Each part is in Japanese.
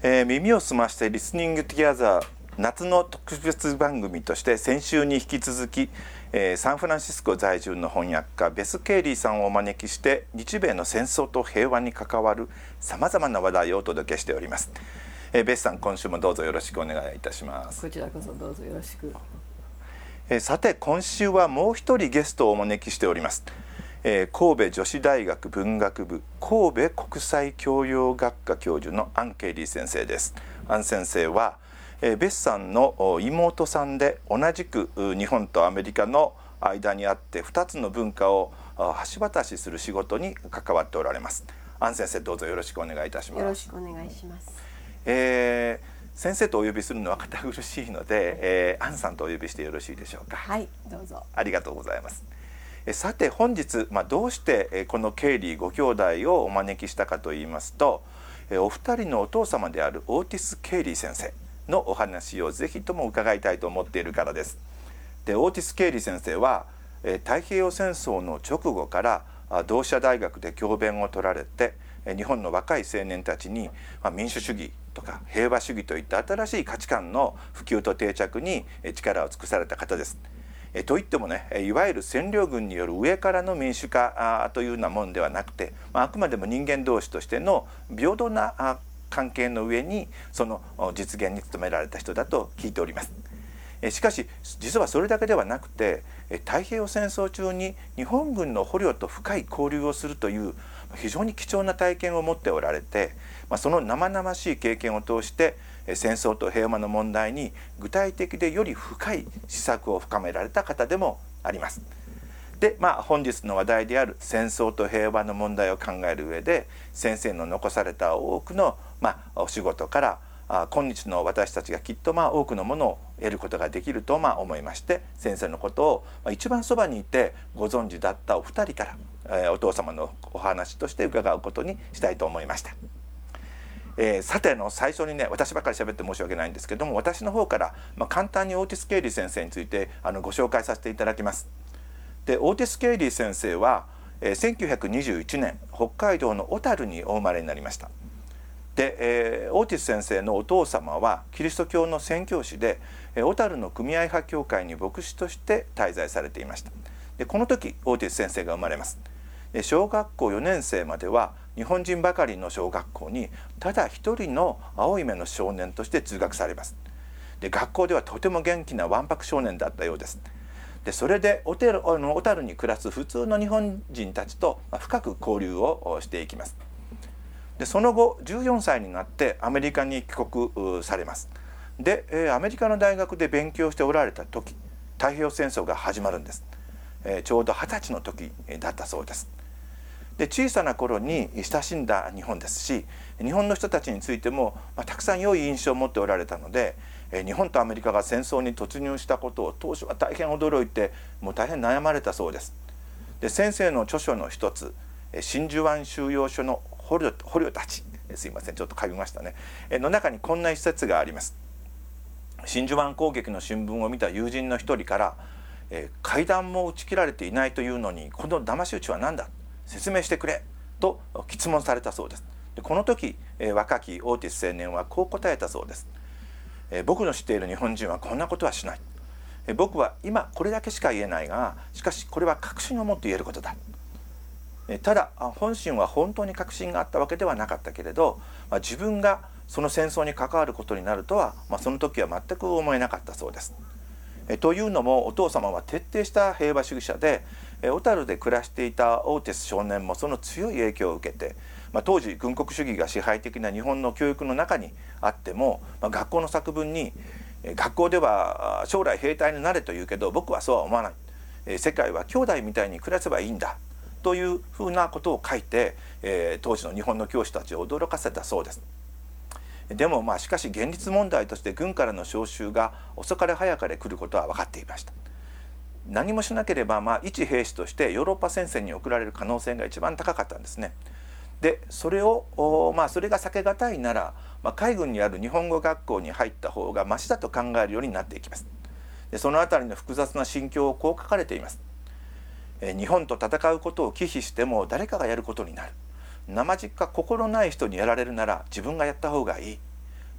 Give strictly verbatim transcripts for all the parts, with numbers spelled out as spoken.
えー、耳をすましてリスニングトゥギャザー夏の特別番組として先週に引き続き、えー、サンフランシスコ在住の翻訳家ベス・ケイリーさんをお招きして日米の戦争と平和に関わるさまざまな話題をお届けしております。えー、ベスさん、今週もどうぞよろしくお願いいたします。 こちらこそどうぞよろしく。 えー、さて今週はもう一人ゲストをお招きしております。えー、神戸女子大学文学部神戸国際教養学科教授のアン・ケイリー先生です。アン先生は、えー、ベスさんの妹さんで、同じく日本とアメリカの間にあってふたつの文化を橋渡しする仕事に関わっておられます。アン先生、どうぞよろしくお願いいたします。 よろしくお願いします。 えー、先生とお呼びするのは堅苦しいので、えー、アンさんとお呼びしてよろしいでしょうか。 はい、どうぞ。 ありがとうございます。さて本日、まあ、どうしてこのケイリーご兄弟をお招きしたかといいますと、お二人のお父様であるオーティス・ケイリー先生のお話をぜひとも伺いたいと思っているからです。で、オーティス・ケイリー先生は太平洋戦争の直後から同志社大学で教鞭を取られて、日本の若い青年たちに民主主義とか平和主義といった新しい価値観の普及と定着に力を尽くされた方です。えといってもね、いわゆる占領軍による上からの民主化というようなもんではなくて、あくまでも人間同士としての平等な関係の上にその実現に努められた人だと聞いております。しかし実はそれだけではなくて、太平洋戦争中に日本軍の捕虜と深い交流をするという非常に貴重な体験を持っておられて、その生々しい経験を通して戦争と平和の問題に具体的でより深い思索を深められた方でもあります。で、まあ、本日の話題である戦争と平和の問題を考える上で、先生の残された多くの、まあ、お仕事からあ今日の私たちがきっとまあ多くのものを得ることができるとまあ思いまして、先生のことを一番そばにいてご存知だったお二人から、えー、お父様のお話として伺うことにしたいと思いました。えー、さての最初にね、私ばっかり喋って申し訳ないんですけども、私の方から、まあ、簡単にオーティス・ケイリー先生についてあのご紹介させていただきます。で、オーティス・ケイリー先生は、えー、せんきゅうひゃくにじゅういちねん北海道の小樽にお生まれになりました。で、えー、オーティス先生のお父様はキリスト教の宣教師で、えー、小樽の組合派教会に牧師として滞在されていました。で、この時オーティス先生が生まれます。で、小学校よねん生までは日本人ばかりの小学校にただ一人の青い目の少年として通学されます。で、学校ではとても元気なわんぱく少年だったようです。で、それで小樽、小樽に暮らす普通の日本人たちと深く交流をしていきます。で、その後じゅうよんさいになってアメリカに帰国されます。で、アメリカの大学で勉強しておられた時、太平洋戦争が始まるんです。ちょうどはたちの時だったそうです。で、小さな頃に親しんだ日本ですし、日本の人たちについても、まあ、たくさん良い印象を持っておられたので、日本とアメリカが戦争に突入したことを当初は大変驚いて、もう大変悩まれたそうです。で、先生の著書の一つ、真珠湾収容所の捕虜、捕虜たち、すいませんちょっと噛みましたね、の中にこんな一節があります。真珠湾攻撃の新聞を見た友人の一人から、階段も打ち切られていないというのにこの騙し討ちは何だ、説明してくれと詰問されたそうです。で、この時、えー、若きオーティス青年はこう答えたそうです。えー、僕の知っている日本人はこんなことはしない。えー、僕は今これだけしか言えないが、しかしこれは確信を持って言えることだ。えー、ただ本心は本当に確信があったわけではなかったけれど、まあ、自分がその戦争に関わることになるとは、まあ、その時は全く思えなかったそうです。えー、というのもお父様は徹底した平和主義者で、小樽で暮らしていたオーティス少年もその強い影響を受けて、まあ、当時軍国主義が支配的な日本の教育の中にあっても、まあ、学校の作文に学校では将来兵隊になれと言うけど僕はそうは思わない、世界は兄弟みたいに暮らせばいいんだというふうなことを書いて、えー、当時の日本の教師たちを驚かせたそうです。でもまあしかし現実問題として軍からの召集が遅かれ早かれ来ることは分かっていました。何もしなければ、まあ、一兵士としてヨーロッパ戦線に送られる可能性が一番高かったんですね。で、それを、まあ、それが避けがたいなら、まあ、海軍にある日本語学校に入った方がマシだと考えるようになっていきます。で、そのあたりの複雑な心境をこう書かれています。え日本と戦うことを忌避しても誰かがやることになる。生実家心ない人にやられるなら自分がやった方がいい。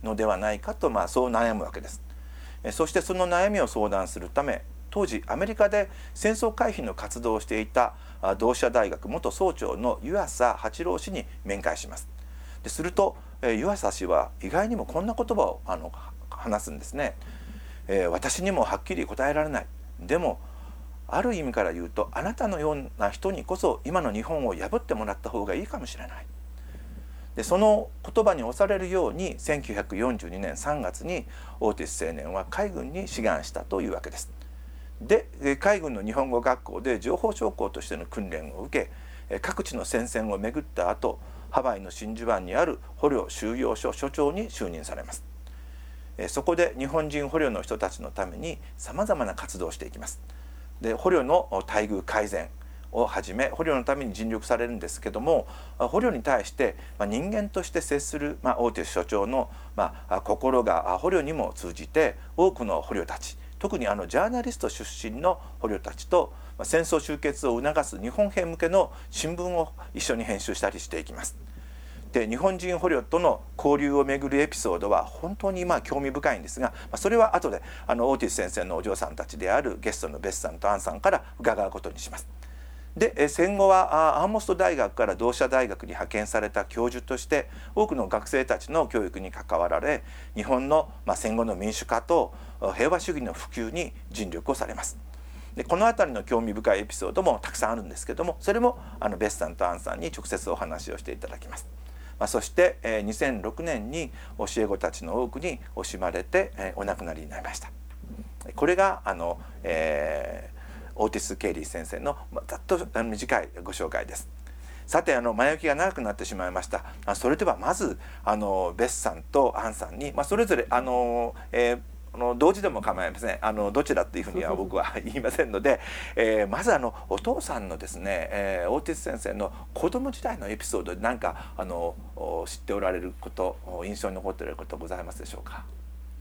のではないかと、まあ、そう悩むわけです。そしてその悩みを相談するため、当時アメリカで戦争回避の活動をしていた同志社大学元総長の湯浅八郎氏に面会します。ですると湯浅氏は意外にもこんな言葉をあの話すんですね。えー、私にもはっきり答えられない。でもある意味から言うと、あなたのような人にこそ今の日本を破ってもらった方がいいかもしれない。でその言葉に押されるようにせんきゅうひゃくよんじゅうにねんさんがつにオーティス青年は海軍に志願したというわけです。で海軍の日本語学校で情報将校としての訓練を受け、各地の戦線を巡った後、ハワイの真珠湾にある捕虜収容所所長に就任されます。そこで日本人捕虜の人たちのためにさまざまな活動をしていきます。で捕虜の待遇改善をはじめ、捕虜のために尽力されるんですけども、捕虜に対して人間として接する、まあ、オーティス所長の、まあ、心が捕虜にも通じて、多くの捕虜たち、特にあのジャーナリスト出身の捕虜たちと戦争終結を促す日本兵向けの新聞を一緒に編集したりしていきます。で日本人捕虜との交流をめぐるエピソードは本当にまあ興味深いんですが、それは後であのオーティス先生のお嬢さんたちであるゲストのベスさんとアンさんから伺うことにします。で戦後はアーモスト大学から同志社大学に派遣された教授として多くの学生たちの教育に関わられ、日本のまあ戦後の民主化と平和主義の普及に尽力をされます。でこの辺りの興味深いエピソードもたくさんあるんですけども、それもあのベスさんとアンさんに直接お話をしていただきます。まあ、そして、えー、にせんろくねんに教え子たちの多くに惜しまれて、えー、お亡くなりになりました。これがあの、えーオーティス・ケイリー先生のざっと短いご紹介です。さてあの前置きが長くなってしまいました。それではまずあのベスさんとアンさんに、まあ、それぞれあの、えー、あの同時でも構いません。あのどちらっていうふうには僕は言いませんので、えー、まずあのお父さんのですね、えー、オーティス先生の子供時代のエピソードで何かあの知っておられること、印象に残っておられることございますでしょうか。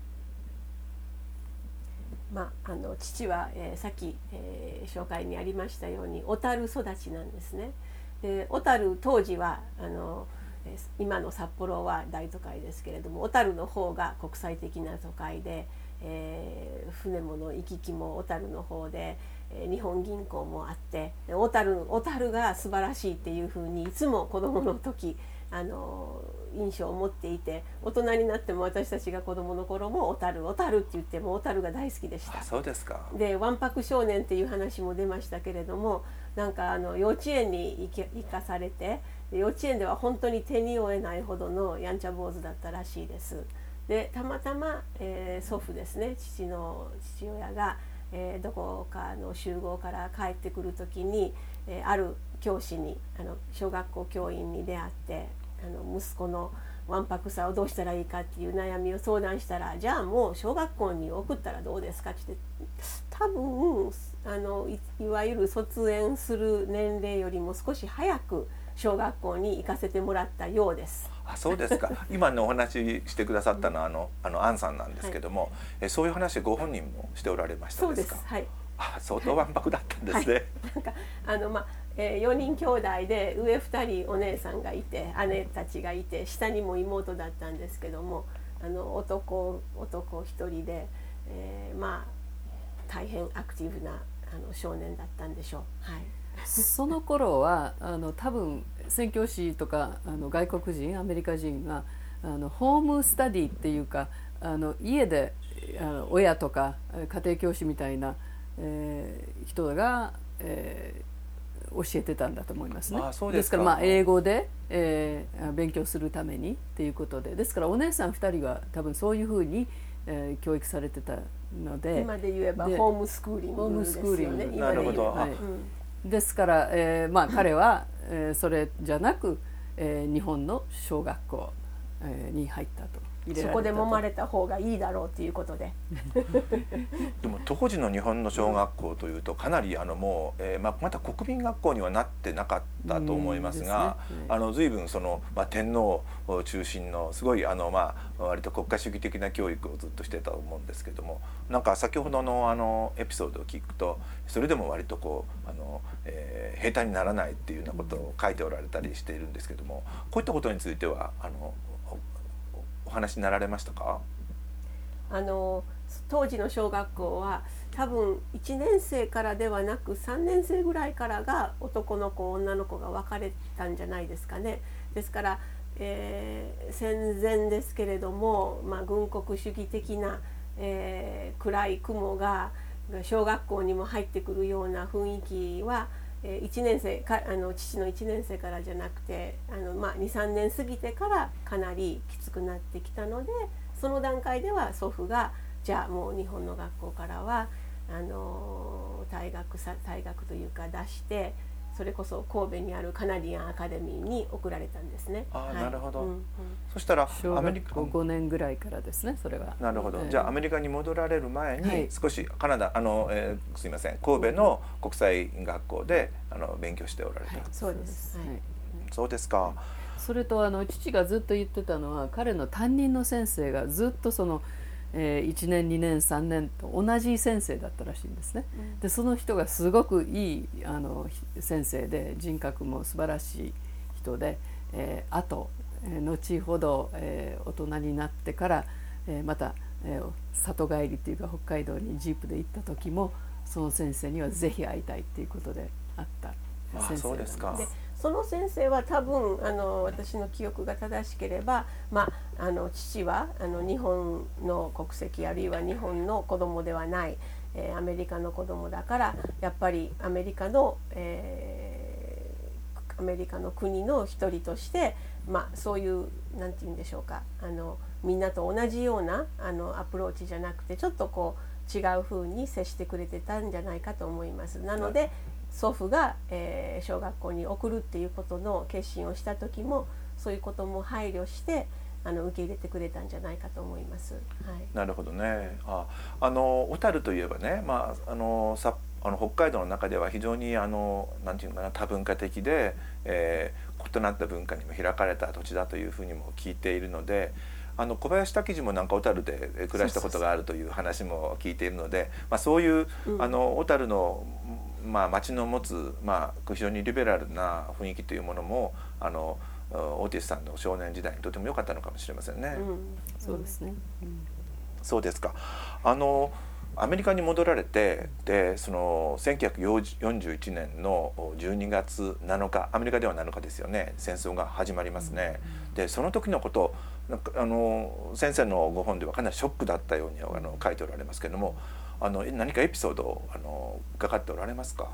まあ、あの父は、えー、さっき、えー、紹介にありましたように小樽育ちなんですね。で小樽当時はあの今の札幌は大都会ですけれども、小樽の方が国際的な都会で、えー、船もの行き来も小樽の方で、えー、日本銀行もあって、小樽、小樽が素晴らしいっていうふうにいつも子どもの時あの印象を持っていて、大人になっても私たちが子どもの頃も小樽小樽って言っても小樽が大好きでした。 あ、そうですか。 でわんぱく少年っていう話も出ましたけれども、なんかあの幼稚園に行け行かされて、幼稚園では本当に手に負えないほどのやんちゃ坊主だったらしいです。でたまたま、えー、祖父ですね、父の父親が、えー、どこかの集合から帰ってくる時に、えー、ある教師にあの小学校教員に出会って、あの息子のわんぱくさをどうしたらいいかっていう悩みを相談したら、じゃあもう小学校に送ったらどうですかって言って、多分あの い, いわゆる卒園する年齢よりも少し早く小学校に行かせてもらったようです。 あ、そうですか。今のお話ししてくださったのはあのあのアンさんなんですけども、はい、えそういう話ご本人もしておられましたですか。 そうです、はい。 あ、相当わんぱくだったんですね。 はい、なんかあのまあえー、よにん兄弟で上ふたりお姉さんがいて姉たちがいて、下にも妹だったんですけども、あの 男, 男一人で、えー、まあ大変アクティブなあの少年だったんでしょう。はい、 その頃はあの多分宣教師とかあの外国人アメリカ人があのホームスタディっていうか、あの家であの親とか家庭教師みたいな、えー、人が、えー教えてたんだと思いますね。 ああ、そうでですすか。 からまあ英語で、えー、勉強するためにっていうことで、ですからお姉さんふたりは多分そういうふうに、えー、教育されてたので、 今で言えばホームスクーリングですよね。 なるほど。 はい、うん、ですから、えーまあ、彼は、えー、それじゃなく、えー、日本の小学校、えー、に入ったと。 そこで揉まれた方がいいだろうということででも当時の日本の小学校というとかなりあのもう、えーまあ、また国民学校にはなってなかったと思いますが、うんですね、はい、あの随分その、まあ、天皇を中心のすごいあの、まあ、割と国家主義的な教育をずっとしてたと思うんですけども、なんか先ほどのあのエピソードを聞くとそれでも割とこうあの、えー、平坦にならないっていうようなことを書いておられたりしているんですけども、こういったことについてはあのお話になられましたか？ あの当時の小学校は多分いちねん生からではなくさんねん生ぐらいからが男の子女の子が分かれたんじゃないですかね。ですから、えー、戦前ですけれども、まあ、軍国主義的な、えー、暗い雲が小学校にも入ってくるような雰囲気は、えー、いちねん生かあの父のいちねん生からじゃなくてあの、まあ、にさんねん過ぎてからかなりきつくなってきたので、その段階では祖父がじゃあもう日本の学校からはあの退学さ退学というか出して、それこそ神戸にあるカナディアンアカデミーに送られたんですね。 あ、 はい、 なるほど、 うんうん、 そしたら小アメリカ学校ごねんぐらいからですね、それは。 なるほど、 えー、 じゃあアメリカに戻られる前に、 はい、 少しカナダあの、えー、すいません神戸の国際学校であの勉強しておられた、はい、 そうです、はい、 そうですか。 それとあの父がずっと言ってたのは、彼の担任の先生がずっとそのえー、いちねんにねんさんねんと同じ先生だったらしいんですね。うん、でその人がすごくいいあの先生で、人格も素晴らしい人で、えー、あと、えー、後ほど、えー、大人になってから、えー、また、えー、里帰りというか北海道にジープで行った時もその先生にはぜひ会いたいということで会った先生なんです。 あ、そうですか。 でその先生は多分あの私の記憶が正しければ、まあ、あの父はあの日本の国籍あるいは日本の子供ではない、えー、アメリカの子供だからやっぱりアメリカの、えー、アメリカの国の一人として、まあ、そういうなんて言うんでしょうか、あのみんなと同じようなあのアプローチじゃなくてちょっとこう違う風に接してくれてたんじゃないかと思います。なので、祖父が、えー、小学校に送るっていうことの決心をした時もそういうことも配慮してあの受け入れてくれたんじゃないかと思います。はい、 なるほどね。あ、あの小樽といえばね、まあ、あのさあの北海道の中では非常にあのなんていうのかな、多文化的で、えー、異なった文化にも開かれた土地だというふうにも聞いているので、あの小林滝次もなんか小樽で暮らしたことがあるという話も聞いているので、まあ、そういう、うん、あの小樽のまあ、町の持つ、まあ、非常にリベラルな雰囲気というものもあのオーティスさんの少年時代にとても良かったのかもしれませんね。 うん、そうですね、うん、 そうですか。あのアメリカに戻られて、でそのせんきゅうひゃくよんじゅういちねんのじゅうにがつなのか、アメリカではなのかですよね、戦争が始まりますね。うん、でその時のことなんかあの先生のご本ではかなりショックだったようにあの書いておられますけれども、あの何かエピソードをあの伺っておられますか？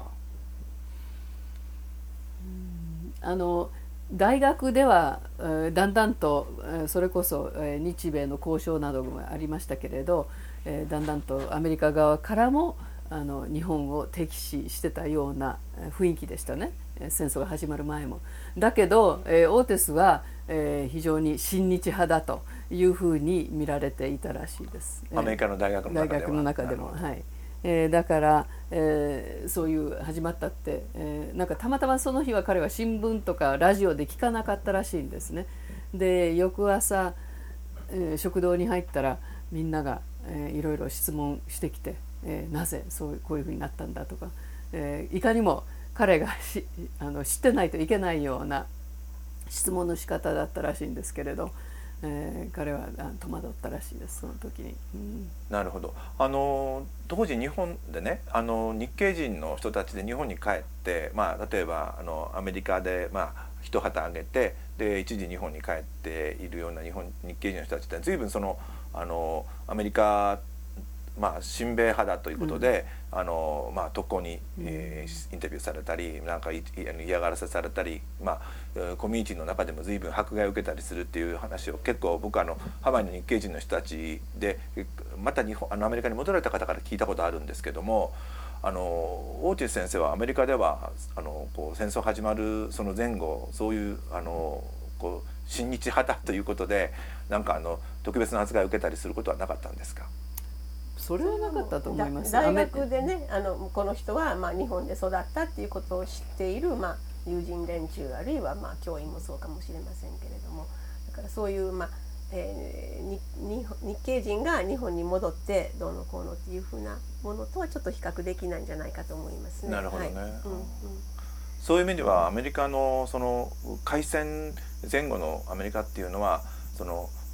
うん、あの大学では、えー、だんだんと、えー、それこそ、えー、日米の交渉などもありましたけれど、えー、だんだんとアメリカ側からもあの日本を敵視してたような雰囲気でしたね、戦争が始まる前も。だけど、えー、オーテスは、えー、非常に親日派だというふうに見られていたらしいです。 アメリカの大学の中では。 大学の中でも、はい。えー、だから、えー、そういう始まったって、えー、なんかたまたまその日は彼は新聞とかラジオで聞かなかったらしいんですね。で翌朝、えー、食堂に入ったらみんなが、えー、いろいろ質問してきて、えー、なぜそうこういうふうになったんだとか、えー、いかにも彼がしあの知ってないといけないような質問の仕方だったらしいんですけれど、えー、彼は戸惑ったらしいです、その時に。うん、 なるほど。あの当時日本でね、あの日系人の人たちで日本に帰って、まあ、例えばあのアメリカで、まあ、一旗あげてで一時日本に帰っているような日本日系人の人たちって随分そのあのアメリカ、まあ、親米派だということで、うん、あのまあ、特攻に、えー、インタビューされたりなんか嫌がらせされたり、まあ、コミュニティの中でも随分迫害を受けたりするっていう話を結構僕あのハワイの日系人の人たちでまた日本あのアメリカに戻られた方から聞いたことあるんですけども、あのオーティス先生はアメリカではあのこう戦争始まるその前後そういうあのこう親日派だということでなんかあの特別な扱いを受けたりすることはなかったんですか？ それはなかったと思います。 大学でね、あのこの人はまあ日本で育ったっていうことを知っている、まあ、友人連中あるいはまあ教員もそうかもしれませんけれども、だからそういう、まあえー、に日系人が日本に戻ってどうのこうのっていうふうなものとはちょっと比較できないんじゃないかと思いますね。 なるほどね。はい、うんうん、 そういう意味ではアメリカのその開戦前後のアメリカっていうのはその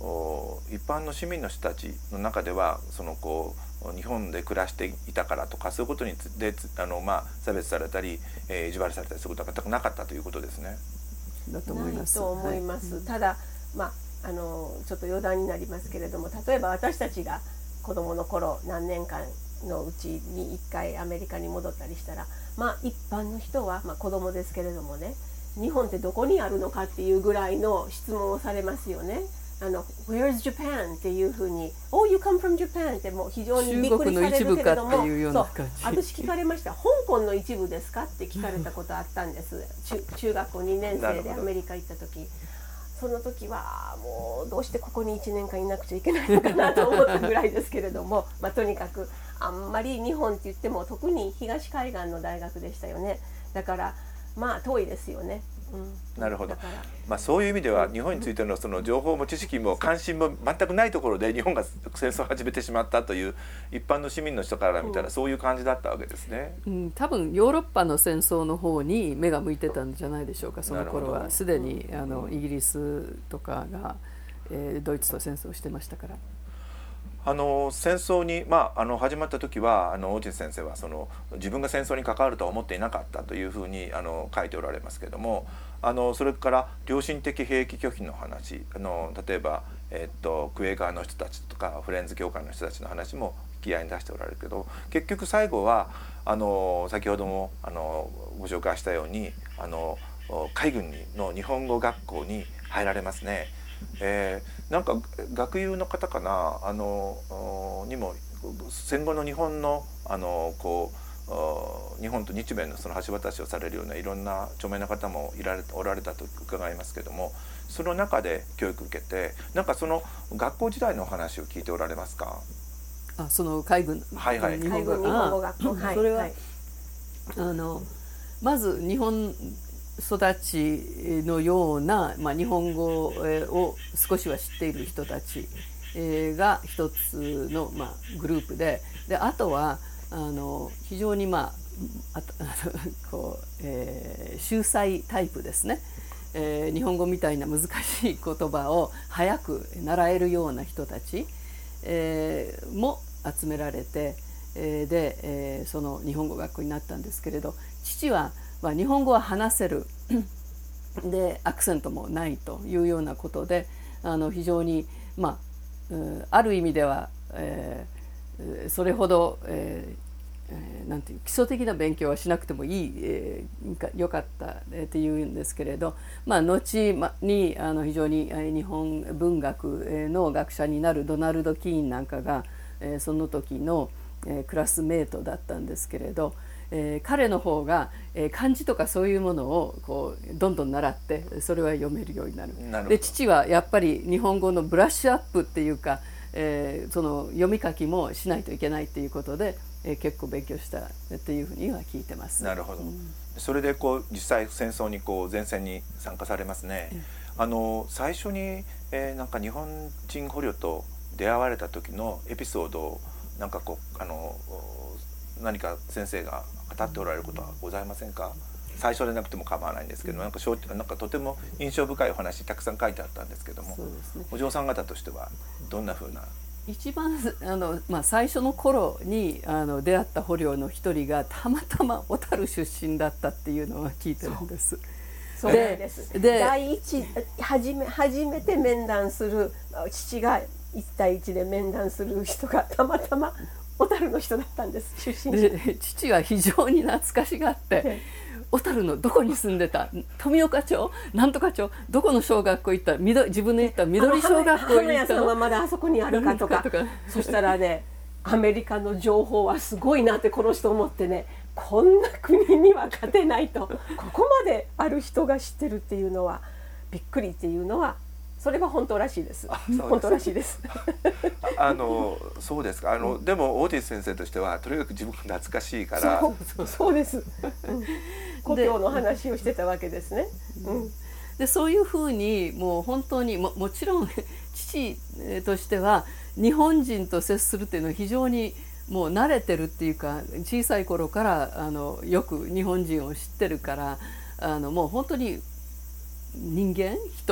一般の市民の人たちの中ではそのこう日本で暮らしていたからとかそういうことにであの、まあ、差別されたり、えー、意地悪されたりすることが全くなかったということですね。 だと思います。 ないと思います、はい、ただ、まあ、あのちょっと余談になりますけれども、例えば私たちが子どもの頃何年間のうちにいっかいアメリカに戻ったりしたら、まあ、一般の人は、まあ、子どもですけれどもね、日本ってどこにあるのかっていうぐらいの質問をされますよね。あの Where's Japan っていうふうに Oh you come from Japan ってもう非常にびっくりされるけれども、そう私聞かれました。香港の一部ですかって聞かれたことあったんです中, 中学校にねん生でアメリカ行った時、その時はもうどうしてここにいちねんかんいなくちゃいけないのかなと思ったぐらいですけれどもまあとにかくあんまり日本って言っても特に東海岸の大学でしたよね。だからまあ遠いですよね。うん、 なるほど、まあ、そういう意味では日本についてのその情報も知識も関心も全くないところで日本が戦争を始めてしまったという一般の市民の人から見たらそういう感じだったわけですね。 うん、多分ヨーロッパの戦争の方に目が向いてたんじゃないでしょうか。その頃はすでにあのイギリスとかが、えー、ドイツと戦争してましたから。 あの戦争に、まあ、あの始まった時はあの大地先生はその自分が戦争に関わるとは思っていなかったというふうにあの書いておられますけれども、あのそれから良心的兵役拒否の話、あの例えば、えっと、クエーカーの人たちとかフレンズ協会の人たちの話も引き合いに出しておられるけど、結局最後はあの先ほどもあのご紹介したようにあの海軍の日本語学校に入られますね。えー、なんか学友の方かなあのにも戦後の日本のあのこう日本と日米のその橋渡しをされるようないろんな著名な方もいられおられたと伺いますけども、その中で教育を受けてなんかその学校時代のお話を聞いておられますか？ あ、その海軍、 はいはい、 日本語、日本語学校、はい、 それは、 はい、 あのまず日本育ちのような、まあ、日本語を少しは知っている人たちが一つの、まあ、グループで、であとはあの非常に、まあ、あこう、えー、秀才タイプですね、えー、日本語みたいな難しい言葉を早く習えるような人たち、えー、も集められて、えー、で、えー、その日本語学校になったんですけれど、父はまあ、日本語は話せるでアクセントもないというようなことで、あの非常に、まあ、ある意味では、えー、それほど、えー、なんていう基礎的な勉強はしなくてもいい、えー、よかったっていうんですけれど、まあ、後にあの非常に日本文学の学者になるドナルド・キーンなんかが、えー、その時の、えー、クラスメートだったんですけれど、えー、彼の方が、えー、漢字とかそういうものをこうどんどん習ってそれは読めるようになる。で父はやっぱり日本語のブラッシュアップっていうか、えー、その読み書きもしないといけないっていうことで、えー、結構勉強したっていうふうには聞いてます。 なるほど、うん、それでこう実際戦争にこう前線に参加されますね。うん、あの最初に、えー、なんか日本人捕虜と出会われた時のエピソードをなんかこうあの何か先生が語っておられることはございませんか？最初でなくても構わないんですけど、なんかなんかとても印象深いお話たくさん書いてあったんですけども、そうですね、お嬢さん方としてはどんな風な？ 一番あの、まあ、最初の頃にあの出会った捕虜の一人がたまたま小樽出身だったっていうのは聞いてるんです。 そうです。で第一初め初めて面談する父が一対一で面談する人がたまたま小樽の人だったんです。出身者で父は非常に懐かしがって小樽のどこに住んでた、富岡町なんとか町どこの小学校行った、緑自分の行った緑小学校行ったの、 花屋さんはまだあそこにあるかとかそしたらね、アメリカの情報はすごいなってこの人思ってね、こんな国には勝てないと、ここまである人が知ってるっていうのはびっくりっていうのは、それは本当らしいです。本当らしいです。 あのそうですか。あの、うん、でもオーティス先生としてはとにかく自分が懐かしいから、 そうそうそうです。うん、故郷の話をしてたわけですね。うん、 でそういうふうにもう本当に も, もちろん父としては日本人と接するっていうのは非常にもう慣れてるっていうか、小さい頃からあのよく日本人を知ってるから、あのもう本当に人間人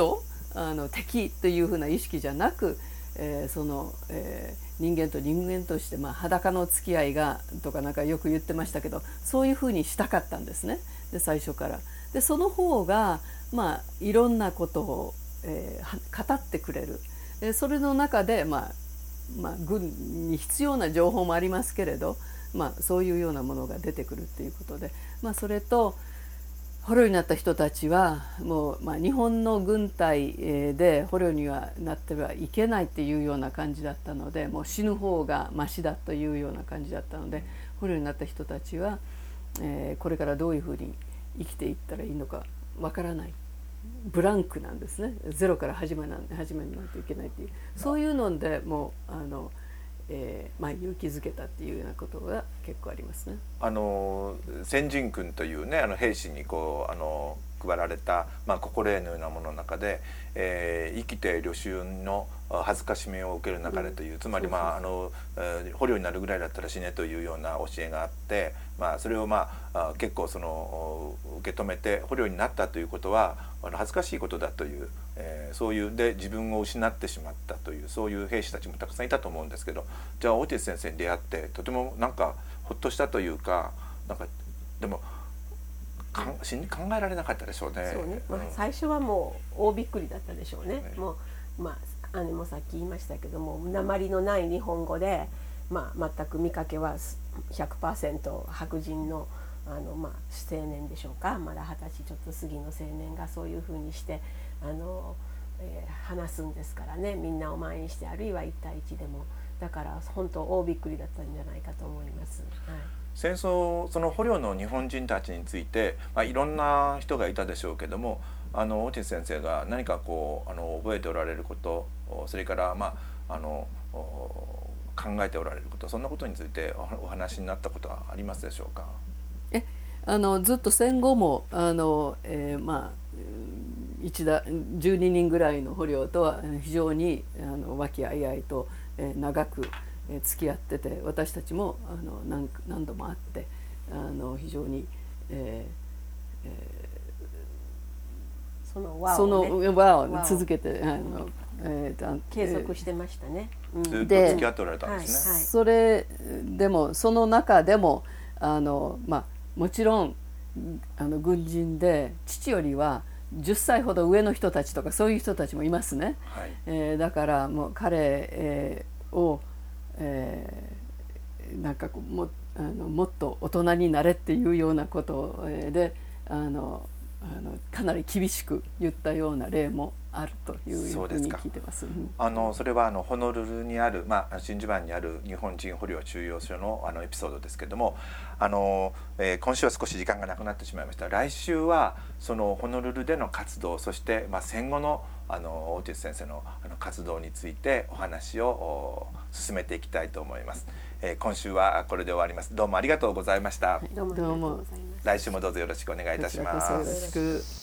あの敵というふうな意識じゃなく、えー、その、えー、人間と人間として、まあ、裸の付き合いがとかなんかよく言ってましたけど、そういうふうにしたかったんですね。で最初からでその方が、まあ、いろんなことを、えー、語ってくれる。でそれの中で、まあまあ、軍に必要な情報もありますけれど、まあ、そういうようなものが出てくるっていうことで、まあ、それと捕虜になった人たちはもう、まあ、日本の軍隊で捕虜にはなってはいけないっていうような感じだったので、もう死ぬ方がましだというような感じだったので、捕虜になった人たちは、えー、これからどういうふうに生きていったらいいのかわからない、ブランクなんですね。ゼロから始めな始めないといけないっていう、そういうのでもうあの、えーまあ、勇気づけたっていうようなことが結構ありますね。 あの先人訓というね、あの兵士にこうあの配られた、まあ、心得のようなものの中で、えー、生きて旅衆の恥ずかしめを受ける中でという、うん、つまり、まああのえー、捕虜になるぐらいだったら死ねというような教えがあって、まあ、それを、まあ、結構その受け止めて捕虜になったということは恥ずかしいことだという、えー、そういうで自分を失ってしまったという、そういう兵士たちもたくさんいたと思うんですけど、じゃあオーティス先生に出会ってとてもなんかほっとしたというか、なんかでもかん考えられなかったでしょうね。 そうね、まあ、最初はもう大びっくりだったでしょうね。ねもう、まあ、姉もさっき言いましたけども、訛りのない日本語で、まあ、全く見かけは ひゃくパーセント 白人の、あの、まあ、青年でしょうか、まだ二十歳ちょっと過ぎの青年がそういうふうにしてあの、えー、話すんですからね、みんなを前にして、あるいは一対一でも。だから本当大びっくりだったんじゃないかと思います。はい、 戦争、その捕虜の日本人たちについて、まあ、いろんな人がいたでしょうけども、あのオーティス先生が何かこうあの覚えておられること、それから、まあ、あの考えておられること、そんなことについてお話になったことはありますでしょうか。 えあのずっと戦後もあの、えー、まあ一だじゅうににんぐらいの捕虜とは非常にあの和気あいあいと、えー、長く付き合ってて、私たちもあの 何, 何度も会ってあの非常に、えーえー、その輪を、ね、 その輪を続けてあの、 えー、継続してましたね。 うん、ずっと付き合っておられたんですね。 はいはい、それでもその中でもあの、まあ、もちろんあの軍人で父よりはじゅっさいほど上の人たちとかそういう人たちもいますね。はい、えー、だからもう彼、えー、を、えー、なんかもあのもっと大人になれっていうようなことであのあのかなり厳しく言ったような例もあるというふうに聞いてます。 あのそれはあのホノルルにある、まあ、真珠湾にある日本人捕虜収容所の、あのエピソードですけれども、あの、えー、今週は少し時間がなくなってしまいました。来週はそのホノルルでの活動、そして、まあ、戦後のあのオーティス先生のあの活動についてお話を進めていきたいと思います。えー、今週はこれで終わります。どうもありがとうございました。 どうもありがとうございます。 来週もどうぞよろしくお願いいたします。 よろしく。